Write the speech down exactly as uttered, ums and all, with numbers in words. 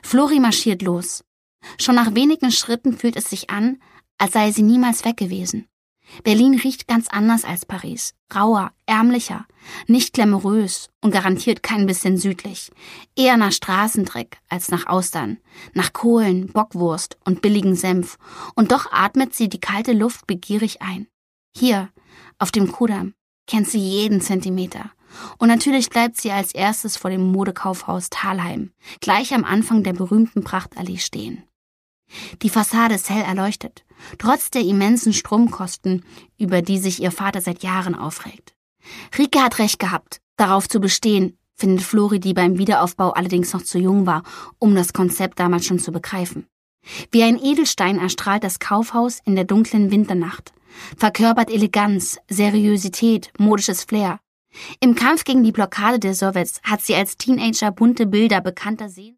Flori marschiert los. Schon nach wenigen Schritten fühlt es sich an, als sei sie niemals weg gewesen. Berlin riecht ganz anders als Paris. Rauer, ärmlicher, nicht glamourös und garantiert kein bisschen südlich. Eher nach Straßendreck als nach Austern, nach Kohlen, Bockwurst und billigen Senf. Und doch atmet sie die kalte Luft begierig ein. Hier, auf dem Kudamm, kennt sie jeden Zentimeter. Und natürlich bleibt sie als erstes vor dem Modekaufhaus Thalheim, gleich am Anfang der berühmten Prachtallee stehen. Die Fassade ist hell erleuchtet, trotz der immensen Stromkosten, über die sich ihr Vater seit Jahren aufregt. Rike hat recht gehabt, darauf zu bestehen, findet Flori, die beim Wiederaufbau allerdings noch zu jung war, um das Konzept damals schon zu begreifen. Wie ein Edelstein erstrahlt das Kaufhaus in der dunklen Winternacht, verkörpert Eleganz, Seriosität, modisches Flair. Im Kampf gegen die Blockade der Sowjets hat sie als Teenager bunte Bilder bekannter Seen